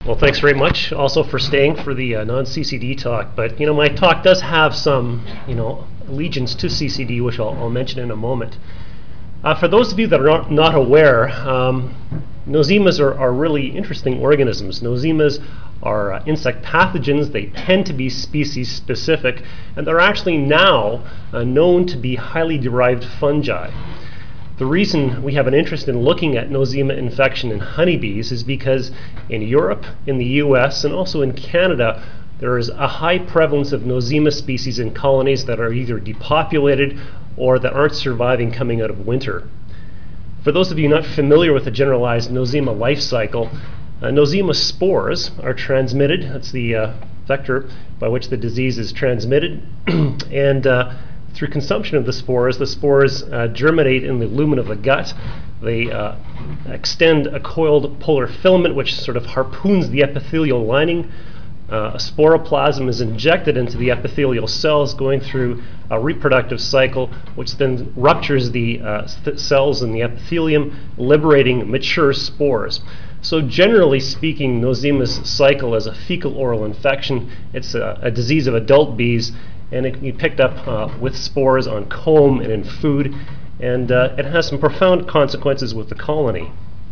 Well, thanks very much also for staying for the non-CCD talk. But, my talk does have some, allegiance to CCD, which I'll mention in a moment. For those of you that are not aware, nosemas are really interesting organisms. Nosemas are insect pathogens. They tend to be species specific, and they're actually now known to be highly derived fungi. The reason we have an interest in looking at nosema infection in honeybees is because in Europe, in the US, and also in Canada, there is a high prevalence of nosema species in colonies that are either depopulated or that aren't surviving coming out of winter. For those of you not familiar with the generalized nosema life cycle, nosema spores are transmitted. That's the vector by which the disease is transmitted. And through consumption of the spores germinate in the lumen of the gut. They extend a coiled polar filament which sort of harpoons the epithelial lining. A sporoplasm is injected into the epithelial cells, going through a reproductive cycle, which then ruptures the cells in the epithelium, liberating mature spores. So generally speaking, nosema's cycle is a fecal-oral infection. It's a disease of adult bees, and it can be picked up with spores on comb and in food, and it has some profound consequences with the colony.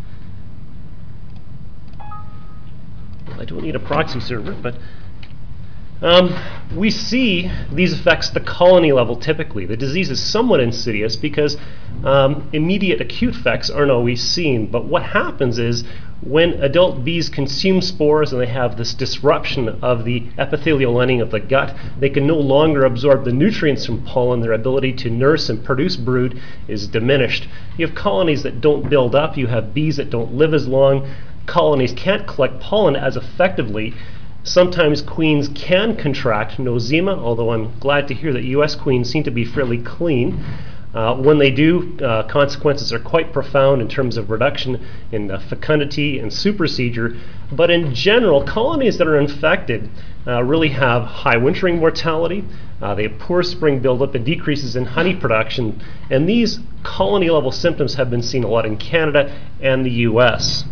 I don't need a proxy server, but we see these effects at the colony level typically. The disease is somewhat insidious because immediate acute effects aren't always seen, but what happens is when adult bees consume spores and they have this disruption of the epithelial lining of the gut, they can no longer absorb the nutrients from pollen. Their ability to nurse and produce brood is diminished. You have colonies that don't build up. You have bees that don't live as long. Colonies can't collect pollen as effectively. Sometimes queens can contract nosema, although I'm glad to hear that US queens seem to be fairly clean. When they do, consequences are quite profound in terms of reduction in fecundity and supersedure. But in general, colonies that are infected really have high wintering mortality. They have poor spring buildup and decreases in honey production. And these colony level symptoms have been seen a lot in Canada and the US.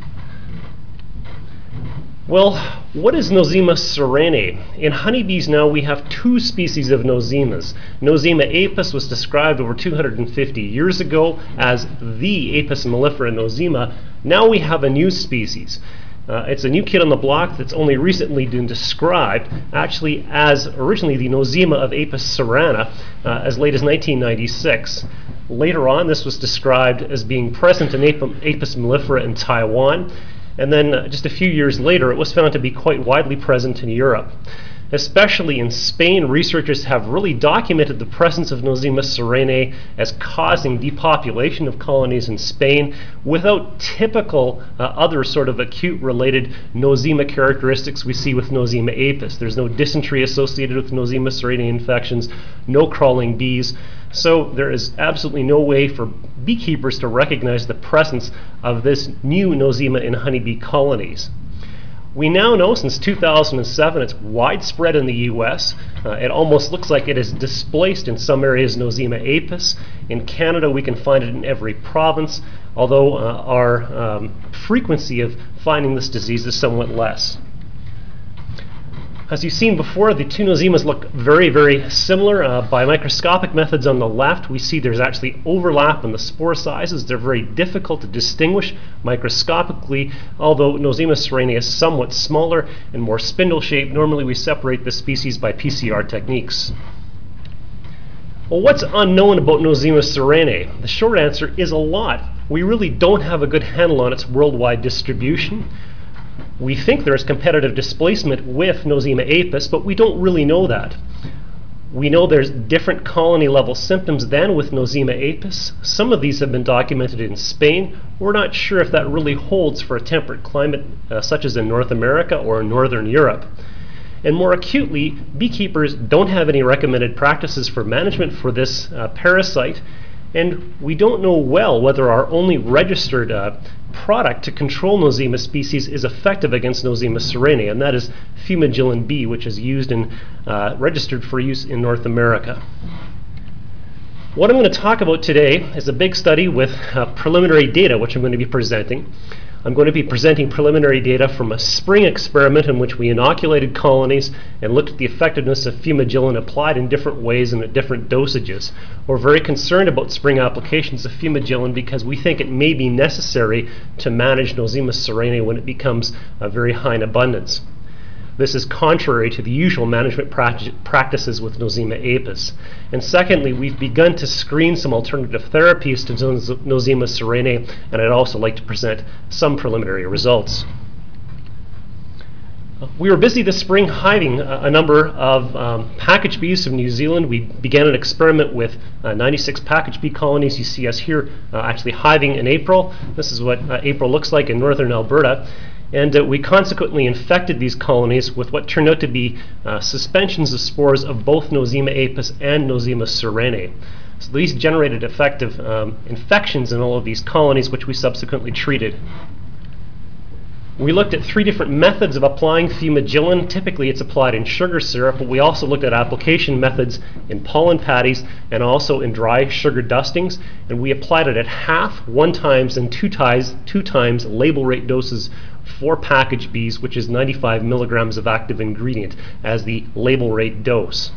Well, what is Nosema ceranae? In honeybees now we have two species of nosemas. Nosema apis was described over 250 years ago as the Apis mellifera nosema. Now we have a new species. It's a new kid on the block that's only recently been described actually as originally the nosema of Apis cerana as late as 1996. Later on this was described as being present in Apis mellifera in Taiwan. And then just a few years later, it was found to be quite widely present in Europe. Especially in Spain, researchers have really documented the presence of Nosema ceranae as causing depopulation of colonies in Spain without typical other sort of acute related nosema characteristics we see with Nosema apis. There's no dysentery associated with Nosema ceranae infections, no crawling bees. So there is absolutely no way for beekeepers to recognize the presence of this new nosema in honeybee colonies. We now know since 2007 it's widespread in the US. It almost looks like it is displaced in some areas Nosema apis. In Canada we can find it in every province, although our frequency of finding this disease is somewhat less. As you've seen before, the two nosemas look very, very similar. By microscopic methods on the left, we see there's actually overlap in the spore sizes. They're very difficult to distinguish microscopically, although Nosema ceranae is somewhat smaller and more spindle-shaped. Normally we separate the species by PCR techniques. Well, what's unknown about Nosema ceranae? The short answer is a lot. We really don't have a good handle on its worldwide distribution. We think there is competitive displacement with Nosema apis, but we don't really know that. We know there's different colony level symptoms than with Nosema apis. Some of these have been documented in Spain. We're not sure if that really holds for a temperate climate such as in North America or in Northern Europe. And more acutely, beekeepers don't have any recommended practices for management for this parasite, and we don't know well whether our only registered product to control Nosema species is effective against Nosema ceranae, and that is Fumagillin B, which is used and registered for use in North America. What I'm going to talk about today is a big study with preliminary data, which I'm going to be presenting. I'm going to be presenting preliminary data from a spring experiment in which we inoculated colonies and looked at the effectiveness of fumagillin applied in different ways and at different dosages. We're very concerned about spring applications of fumagillin because we think it may be necessary to manage Nosema ceranae when it becomes very high in abundance. This is contrary to the usual management practices with Nosema apis. And secondly, we've begun to screen some alternative therapies to Nosema ceranae, and I'd also like to present some preliminary results. We were busy this spring hiving a number of package bees from New Zealand. We began an experiment with 96 package bee colonies. You see us here actually hiving in April. This is what April looks like in northern Alberta. And we consequently infected these colonies with what turned out to be suspensions of spores of both Nosema apis and Nosema ceranae. So these generated effective infections in all of these colonies, which we subsequently treated. We looked at 3 different methods of applying fumagillin. Typically it's applied in sugar syrup, but we also looked at application methods in pollen patties and also in dry sugar dustings. And we applied it at half, 1 times, and 2 times label rate doses for package bees, which is 95 milligrams of active ingredient as the label rate dose.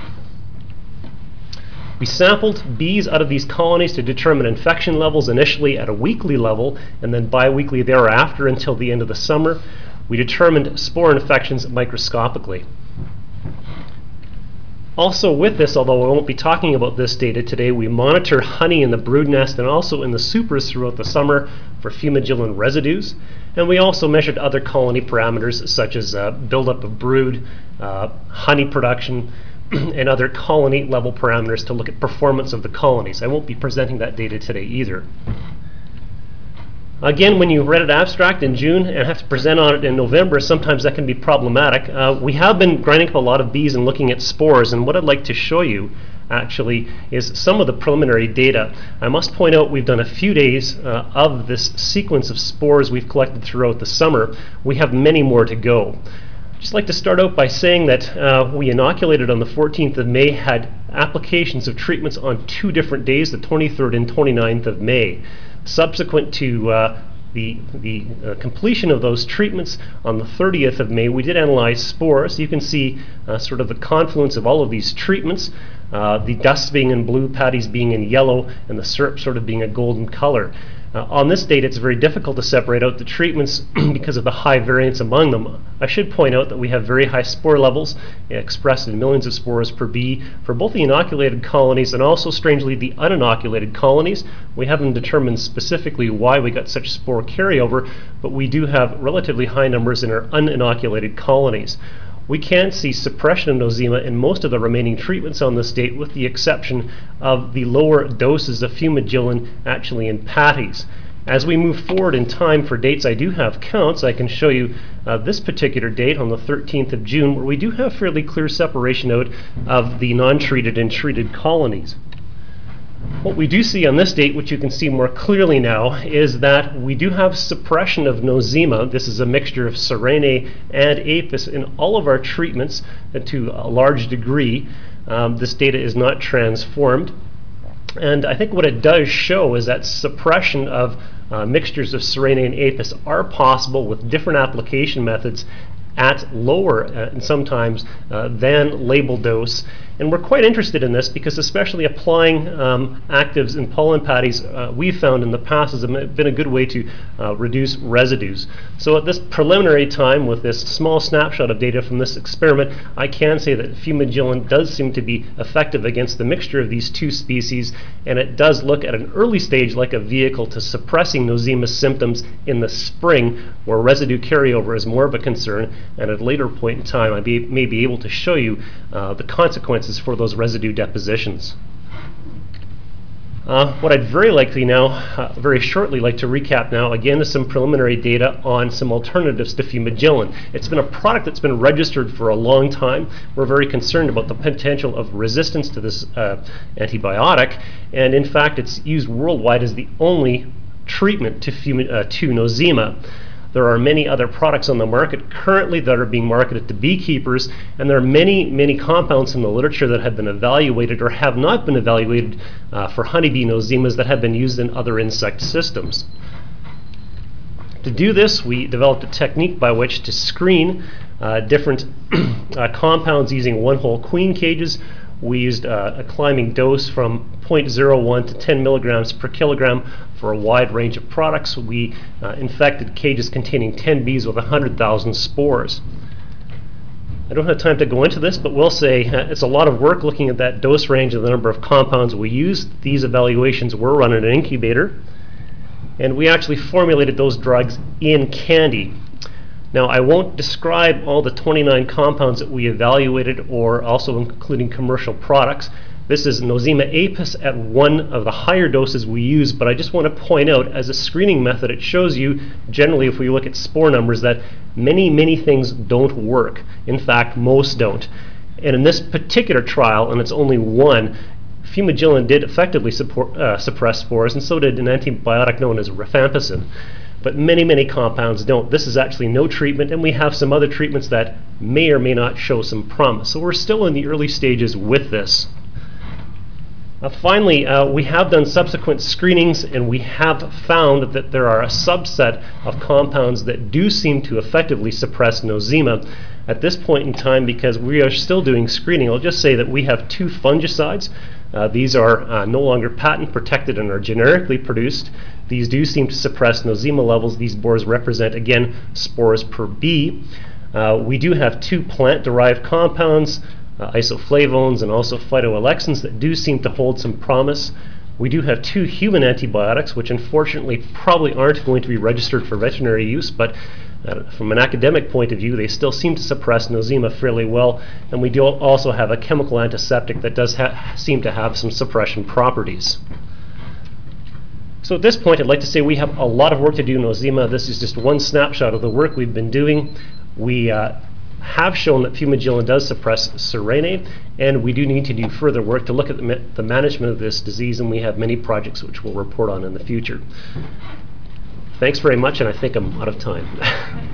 We sampled bees out of these colonies to determine infection levels initially at a weekly level and then biweekly thereafter until the end of the summer. We determined spore infections microscopically. Also with this, although I won't be talking about this data today, we monitor honey in the brood nest and also in the supers throughout the summer for fumagillin residues. And we also measured other colony parameters such as buildup of brood, honey production, and other colony level parameters to look at performance of the colonies. I won't be presenting that data today either. Again, when you read an abstract in June and have to present on it in November, sometimes that can be problematic. We have been grinding up a lot of bees and looking at spores, and what I'd like to show you actually is some of the preliminary data. I must point out we've done a few days of this sequence of spores we've collected throughout the summer. We have many more to go. I'd just like to start out by saying that we inoculated on the 14th of May, had applications of treatments on 2 different days, the 23rd and 29th of May. Subsequent to the completion of those treatments on the 30th of May, we did analyze spores. You can see sort of the confluence of all of these treatments, the dust being in blue, patties being in yellow, and the syrup sort of being a golden color. On this date, it's very difficult to separate out the treatments because of the high variance among them. I should point out that we have very high spore levels expressed in millions of spores per bee for both the inoculated colonies and also, strangely, the uninoculated colonies. We haven't determined specifically why we got such spore carryover, but we do have relatively high numbers in our uninoculated colonies. We can see suppression of nosema in most of the remaining treatments on this date, with the exception of the lower doses of fumagillin actually in patties. As we move forward in time for dates I do have counts, I can show you this particular date on the 13th of June, where we do have fairly clear separation out of the non-treated and treated colonies. What we do see on this date, which you can see more clearly now, is that we do have suppression of nosema. This is a mixture of ceranae and apis in all of our treatments to a large degree. This data is not transformed. And I think what it does show is that suppression of mixtures of ceranae and apis are possible with different application methods at lower and sometimes than label dose. And we're quite interested in this because, especially applying actives in pollen patties, we've found in the past has been a good way to reduce residues. So at this preliminary time, with this small snapshot of data from this experiment, I can say that fumagillin does seem to be effective against the mixture of these 2 species, and it does look at an early stage like a vehicle to suppressing nosema symptoms in the spring, where residue carryover is more of a concern, and at a later point in time I may be able to show you the consequences for those residue depositions. What I'd very shortly like to recap now, again, is some preliminary data on some alternatives to fumagillin. It's been a product that's been registered for a long time. We're very concerned about the potential of resistance to this antibiotic, and in fact it's used worldwide as the only treatment to nosema. There are many other products on the market currently that are being marketed to beekeepers, and there are many compounds in the literature that have been evaluated or have not been evaluated for honeybee nosemas that have been used in other insect systems. To do this, we developed a technique by which to screen different compounds using one-hole queen cages. We used a climbing dose from 0.01 to 10 milligrams per kilogram for a wide range of products. We infected cages containing 10 bees with 100,000 spores. I don't have time to go into this, but we'll say it's a lot of work looking at that dose range and the number of compounds we used. These evaluations were run in an incubator, and we actually formulated those drugs in candy. Now, I won't describe all the 29 compounds that we evaluated, or also including commercial products. This is Nosema apis at one of the higher doses we use, but I just want to point out, as a screening method, it shows you, generally, if we look at spore numbers, that many things don't work. In fact, most don't. And in this particular trial, and it's only one, fumagillin did effectively suppress spores, and so did an antibiotic known as rifampicin. But many compounds don't. This is actually no treatment, and we have some other treatments that may or may not show some promise. So we're still in the early stages with this. Finally, we have done subsequent screenings, and we have found that there are a subset of compounds that do seem to effectively suppress Nosema. At this point in time, because we are still doing screening, I'll just say that we have 2 fungicides. These are no longer patent protected and are generically produced. These do seem to suppress Nosema levels. These spores represent, again, spores per bee. We do have 2 plant-derived compounds, isoflavones and also phytoalexins, that do seem to hold some promise. We do have 2 human antibiotics, which unfortunately probably aren't going to be registered for veterinary use, but from an academic point of view, they still seem to suppress Nosema fairly well. And we do also have a chemical antiseptic that does seem to have some suppression properties. So at this point, I'd like to say we have a lot of work to do in Nosema. This is just one snapshot of the work we've been doing. We have shown that fumagillin does suppress Surene, and we do need to do further work to look at the management of this disease, and we have many projects which we'll report on in the future. Thanks very much, and I think I'm out of time.